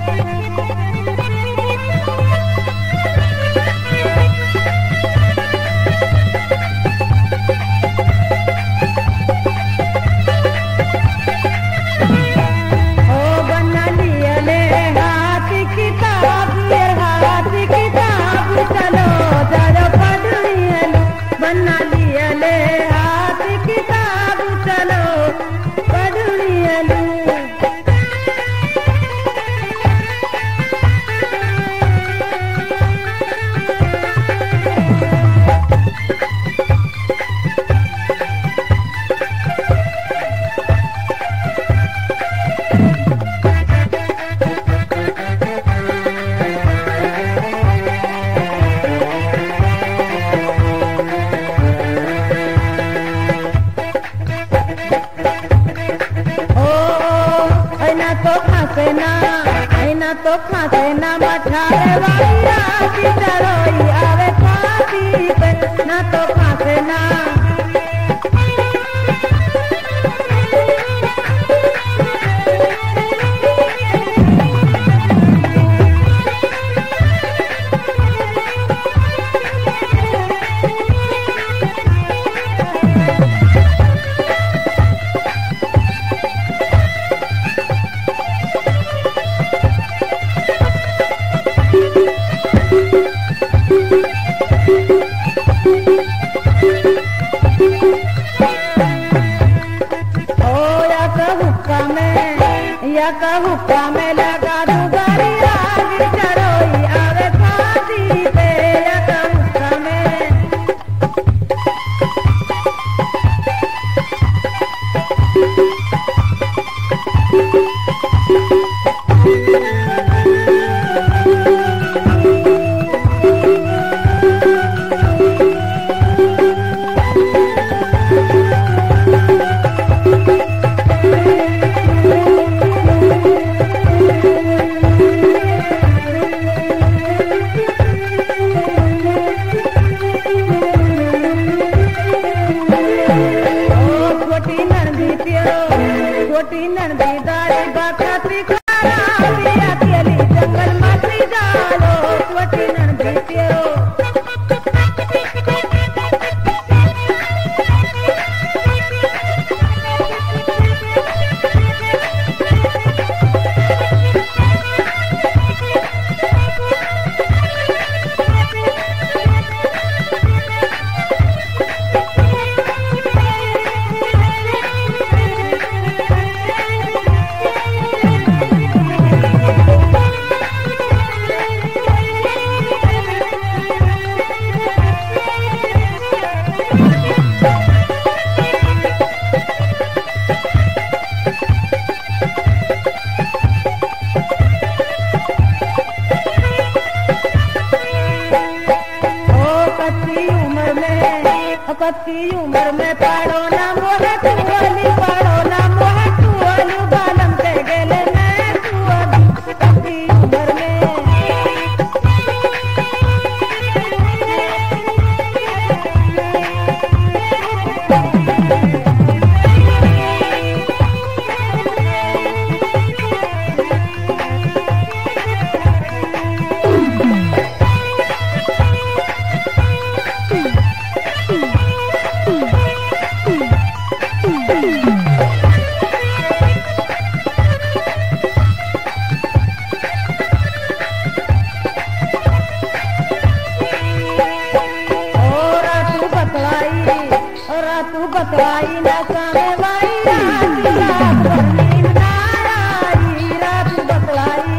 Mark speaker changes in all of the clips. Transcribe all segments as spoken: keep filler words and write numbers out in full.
Speaker 1: तो खाते ना मठारे वाली की चरोई आवे खाती पे ना तो खाते ना का हुक्का में लगा दुबारी आगे चढ़ोई आवे खाती पे या का हुक्का में छोटी नंदी दारी बाखाती खारा दिया तेली जंगल माती जालो छोटी नंदी तेरो कच्ची उम्र में पाड़ो ना मोहे टुअली पाड़ो ना मोहे टुअली बालम के गेले में टुअली कच्ची उम्र में तू बतलाई ना सामे वाई रात रात ना आई रात बतलाई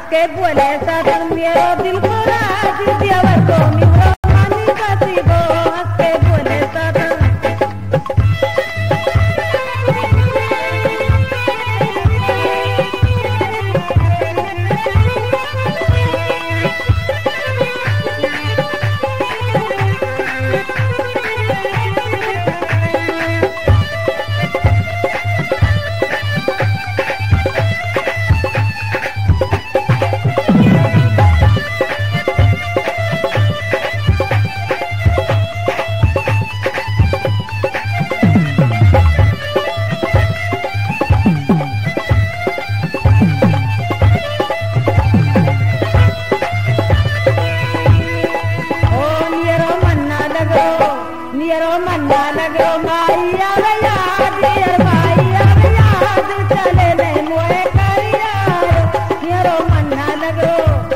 Speaker 1: के बोले साधन मेरो दिल को राज देवर को मिलो मानी बसी गो हंस के बोले साधन नियरो मन्ना लगो माइया याद यार माइया याद चले ले मोए करिया नियरो मन्ना लगो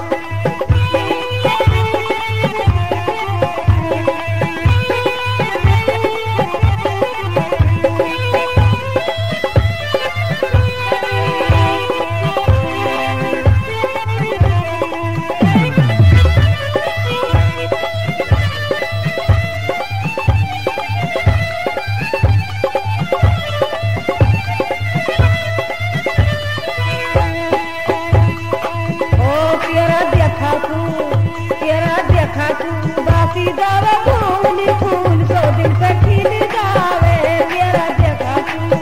Speaker 1: तेरा देखा तू बासी दावे फूल फूल सो दिल से खिल जावे तेरा देखा तू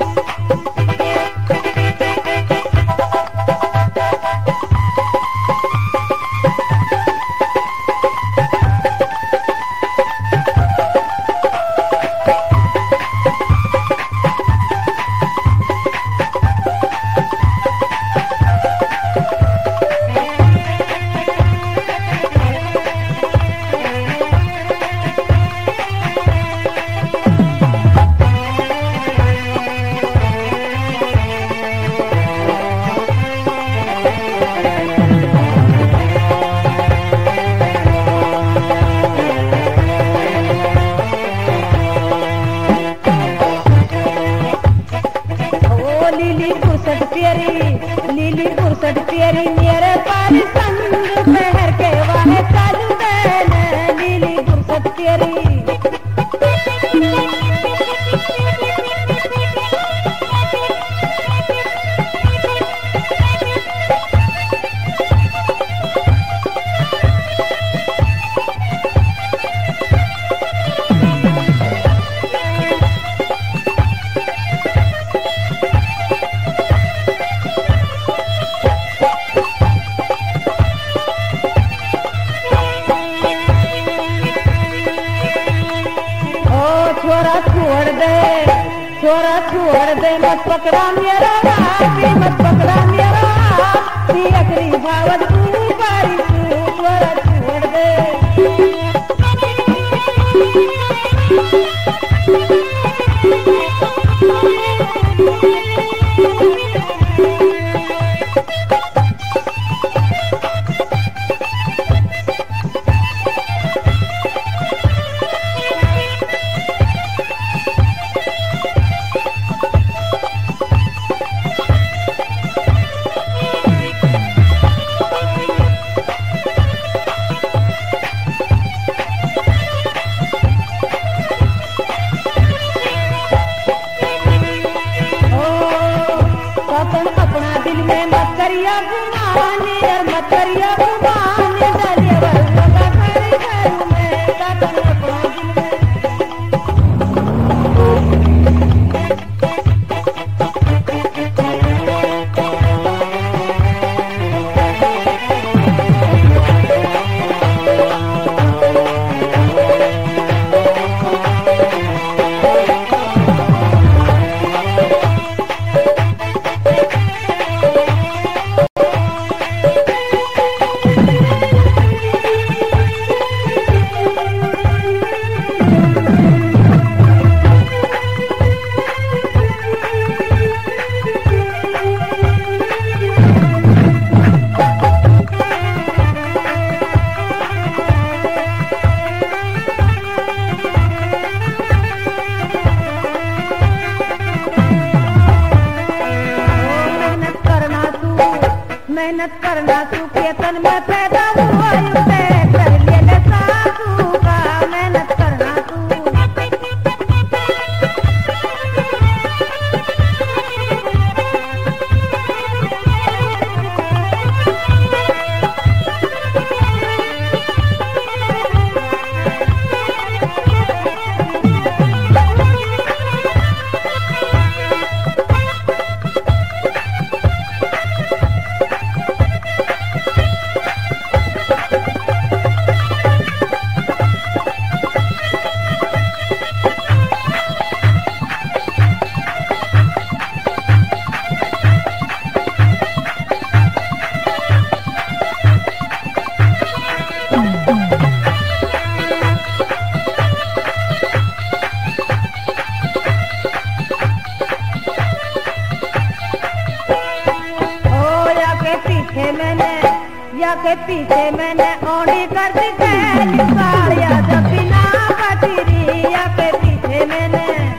Speaker 1: लीली बुरसट प्यारी लीली बुरसट प्यारी मेरे पारी संग पहर के वाहे चालू देन लीली बुरसट प्यारी छोरा छोड़ दे छोरा छोड़ दे मत पकड़ा मेरा हाथ मत पकड़ा मेरा हाथ अकरी भावत तू बारी तू छोरा छोड़ दे मेहनत करना सूखे तन में पैदा हुआ युते कर लिए ले सासू का मेहनत करना तू के पीछे मैंने ओढ़ी कर दी साड़िया जब बिना पटिरिया के पीछे मैंने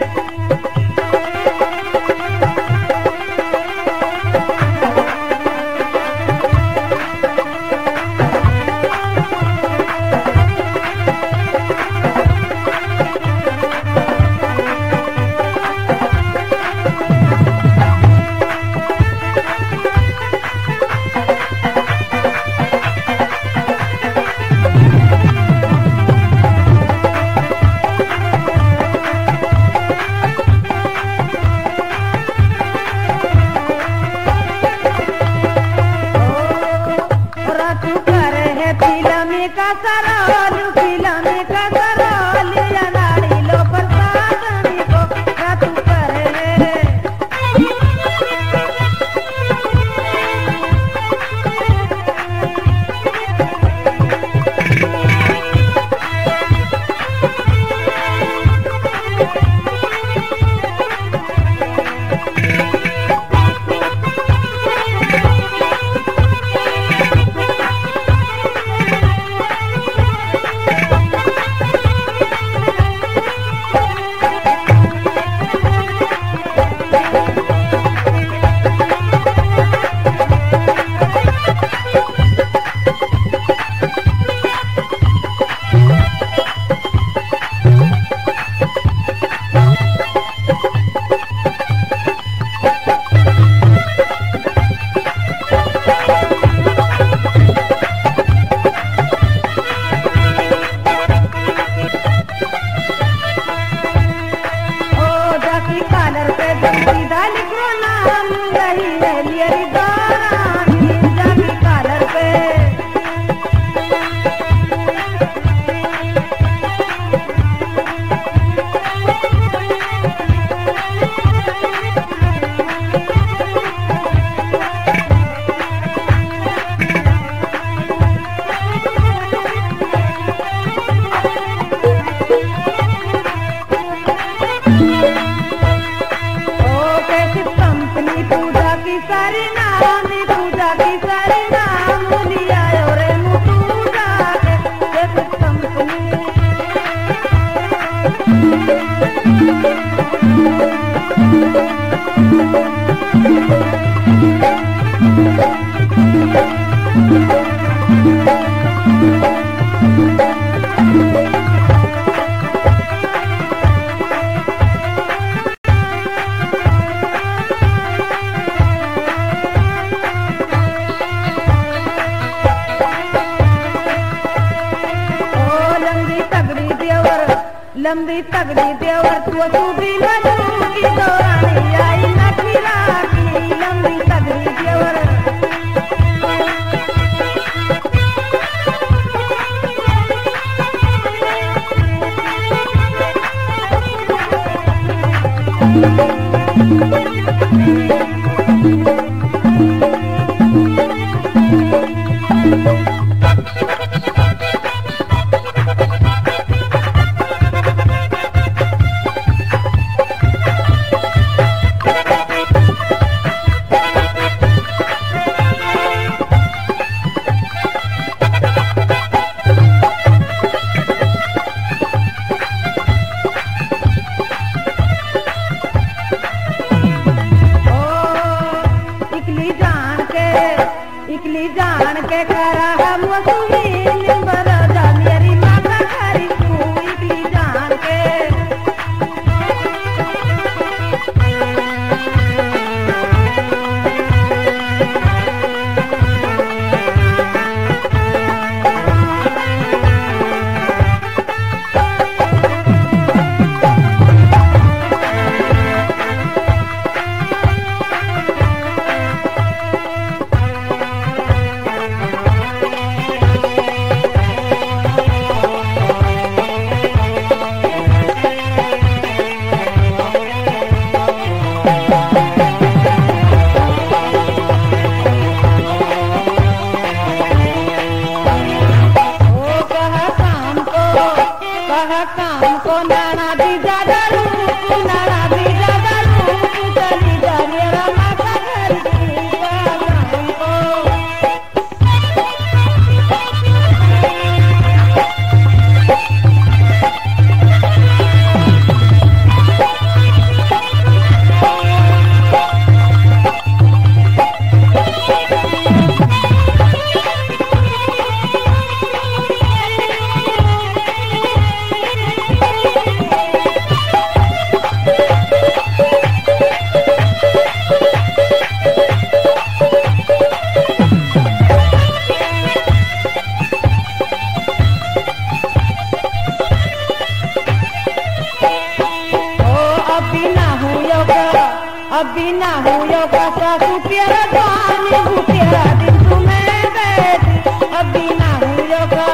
Speaker 1: का सरोल फिल्म का सरोल या नाड़ी लो प्रसाद को रातू करे लंबी तगड़ी देवर तो तू भी मधु की दोरानी आई नखीरा की लंबी तगड़ी देवर इकली जान के करा हम वसूली निम्बर जा मेरी माता खरी तू इकली जान के काम को नाना दी ज्यादा रूप नाना दी ज्यादा रूप चली जा मेरा माता घर की काम को अभी ना हुआ का सुपिया जाने भूतिया दिन तुम्हें बैठ अभी ना हुआ का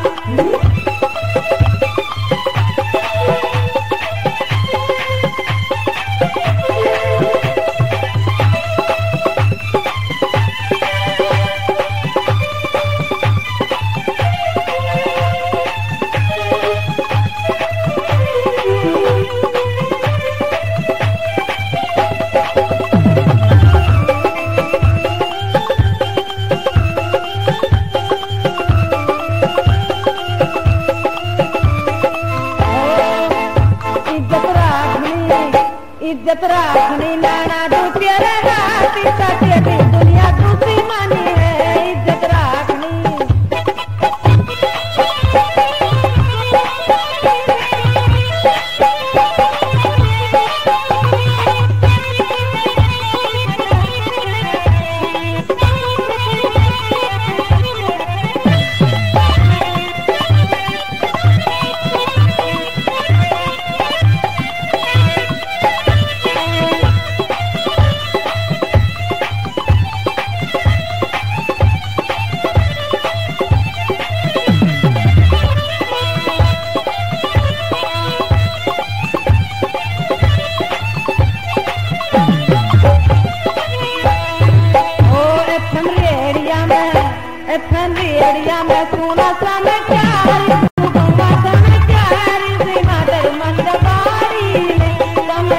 Speaker 1: इज्जत राखनी नाना दूसरे राती सत्य की दुनिया दूसरी मानी है इज्जत राखनी रेडिया में सुना समाचार सुना समाचार श्रीमद मंदबारी में समझ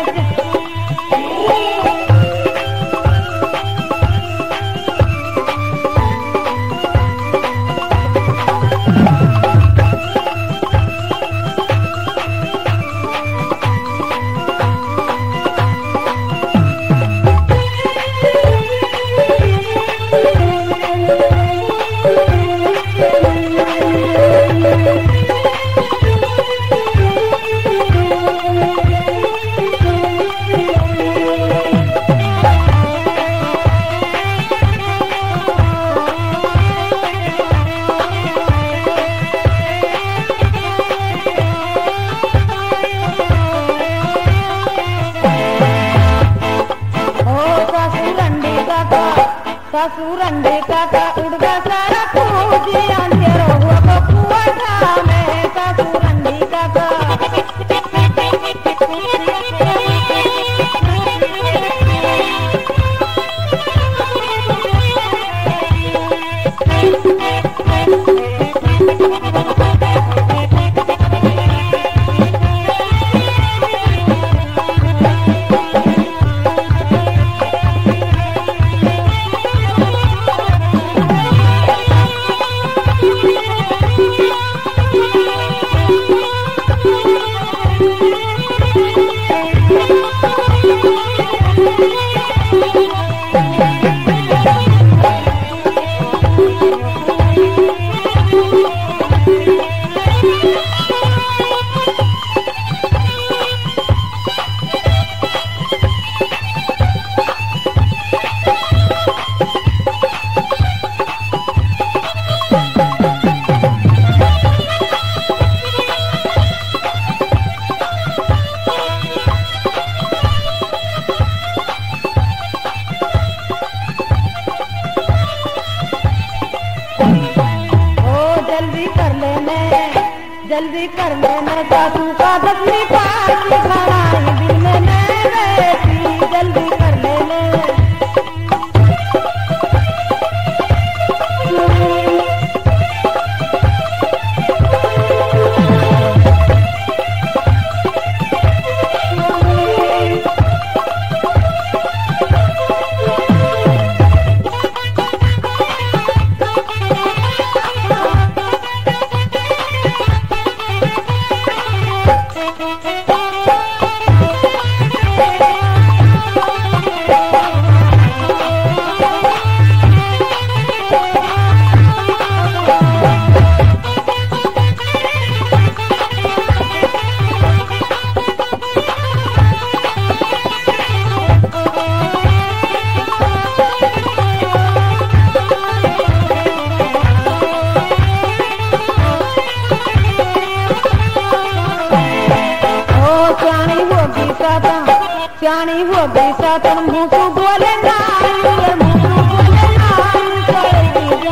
Speaker 1: ससुरंडे काका उड़गा सारा पूजी अंधेरो हुआ बकुआ था मैं ससुरंडी काका जल्दी कर लेने सासू का दसवीं पास खड़ाई दिन में मैं बेटी जल्दी कर लेने सियानी हो गई सातन मुँह को बोले ना मुँह को बोले ना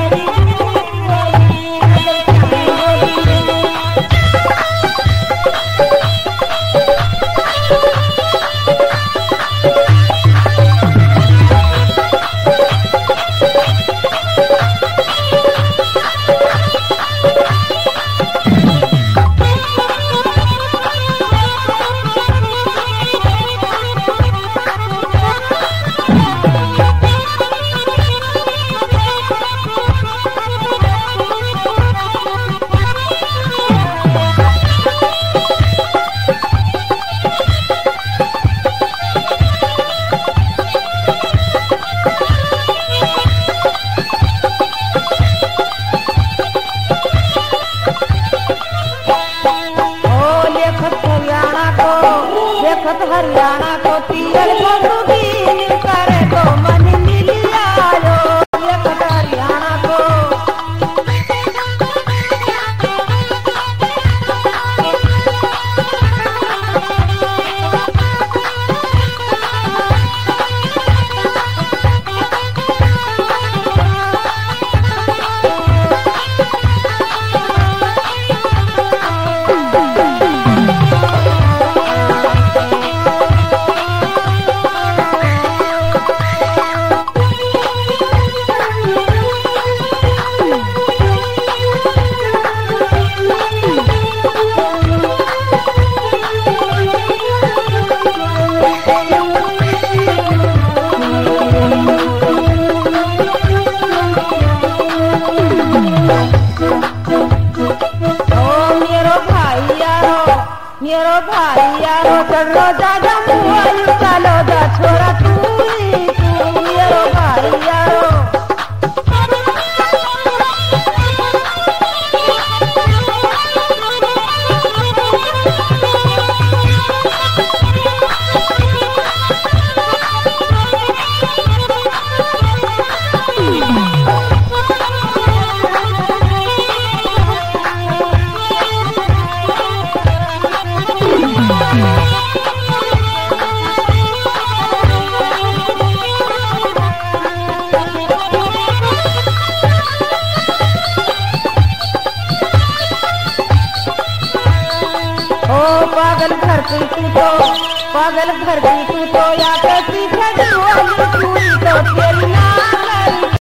Speaker 1: हरियाणा को तीर को दीन करे तो मन मिल आयो एक हरियाणा को मेरो भाई यारो चलो जा जमुआयु चलो जा छोरा तू तू मेरो भाई यारो पागल घर की तू तो पागल घर की तू तो